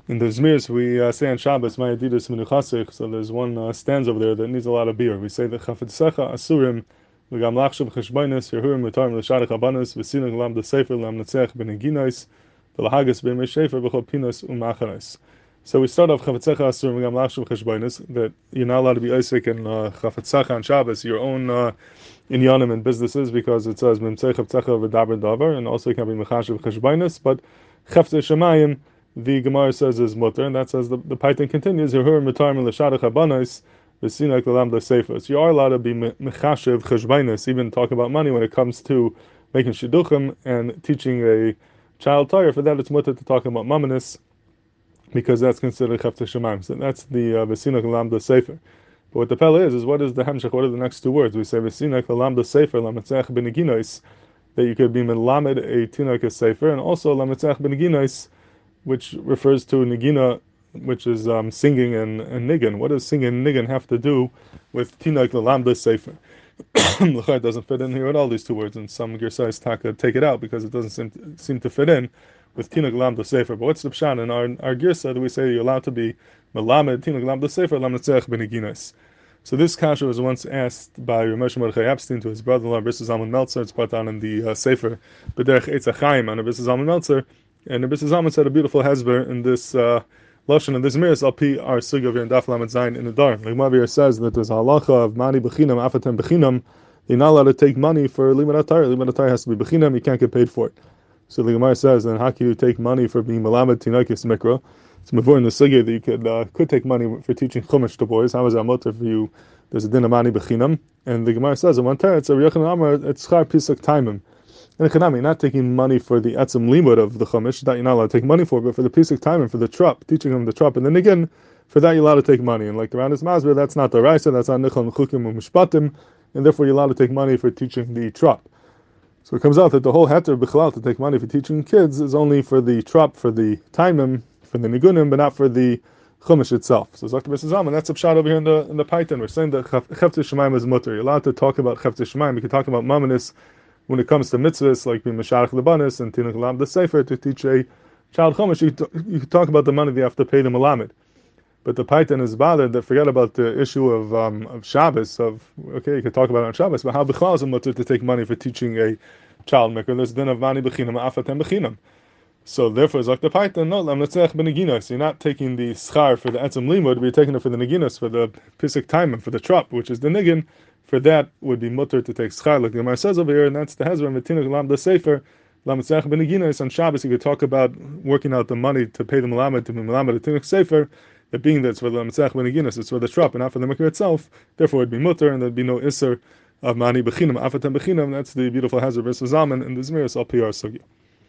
In the Zmirs, we say on Shabbos, "My Adidus Menuchasich." So there's one stanza over there that needs a lot of beer. We say that Chafetzecha Asurim, V'gam Lachshav Cheshbainis, Yehurim L'Tarim L'Shadich Abanis, V'Sinach Lam D'Sefer Lam Netzech B'Neginais, V'Lahagas B'Mei Shefer V'Chol Pinas U'Macharais. So we start off Chafetzecha Asurim, V'gam Lachshav Cheshbainis, that you're not allowed to be Isaac and Chafetzecha on Shabbos, your own inyanim and businesses, because it says Memtzei Chafetzecha V'Daber Davar, and also you can be Mechashav Cheshbainis, but Chafetze Shemayim, the Gemara says is mutter, and that says the Paitan continues, you are allowed to be mechashev cheshbainis, even talk about money when it comes to making shidduchim and teaching a child Torah. For that, it's mutter to talk about mamanis, because that's considered chefte shemaim. So that's the v'sinak l'lamda sefer. But what the pella is what is the hemshech? What are the next two words? We say v'sinak l'lamda sefer lamatzech b'neginos, that you could be melamed a tinok sefer, and also lamatzech b'neginos, which refers to Nigina, which is singing and niggin. What does singing and niggin have to do with Tinak L'Lamda Sefer? L'chai doesn't fit in here at all, these two words, and some Girsais Taka take it out because it doesn't seem to fit in with Tinak L'Lamda Sefer. But what's the pshan? In our Girsa, do we say you're allowed to be Melamed Tinak L'Lamda Sefer, Lam Netzech B'Neginas? So this kasha was once asked by Ramesh Mordechai Epstein to his brother-in-law, Rabbi Zalman Meltzer. It's brought down in the Sefer B'derech Eitz HaChaim on Rabbi Zalman Meltzer. And Rabbi Zalman said a beautiful hezber in this lashon in this miras al pi our sugya here in Daf Lamed Zayin in the Dar. Like Mavir says that there's a halacha of mani bechinam afatem bechinam. You're not allowed to take money for limud atayr. Limud atayr has to be bechinam. You can't get paid for it. So the Gemara says, then how can you take money for being melamed tinakis mikra? It's before in the sugya that you could take money for teaching chumash to boys. How is that mutter for you? There's a din of mani bechinam, and the Gemara says in one teretz it's a Yochanan Amar it's schar pisak taimim. And you're not taking money for the etzem limud of the chumash that you're not allowed to take money for, but for the piece of time and for the trup, teaching them the trup, and then again, for that you're allowed to take money. And like around his masber, that's not the raisa, that's not nichol mechukim u'mishpatim, and therefore you're allowed to take money for teaching the trup. So it comes out that the whole heter b'chalal to take money for teaching kids is only for the trup, for the taimim, for the nigunim, but not for the chumash itself. So Dr. Zalman, that's a pshat over here in the Paitan. We're saying that chefte shemaim is mutter. You're allowed to talk about chefte shemaim. You can talk about mamanis when it comes to mitzvahs, like being Mesharach Lebanis and Tinuk Lam the Sefer, to teach a child Chumash, you can talk about the money that you have to pay the Malamed. But the Paitan is bothered that forget about the issue of Shabbos, okay, you can talk about it on Shabbos, but how B'chal is a mutter to take money for teaching a child maker? There's then of Vani B'chinam, Afatem B'chinam. So therefore, it's like the Paitan, no, Lam Netzech B'neginos. You're not taking the schar for the etzem limud, but you're taking it for the neginos, for the pisik taimim, for the trup, which is the nigin. For that would be mutter to take schar, like the Gemara says over here, and that's the hezron v'tinuk lam the sefer lam tzech b'neginos. On Shabbos, you could talk about working out the money to pay the malamed to be malamed the tinuk sefer. That being that it's for the lam tzech b'neginos, it's for the trup and not for the mikra itself. Therefore, it'd be mutter, and there'd be no iser of mani b'chinam afatem b'chinam. That's the beautiful hezron versus Zalman in the Zmiris al PR sugya.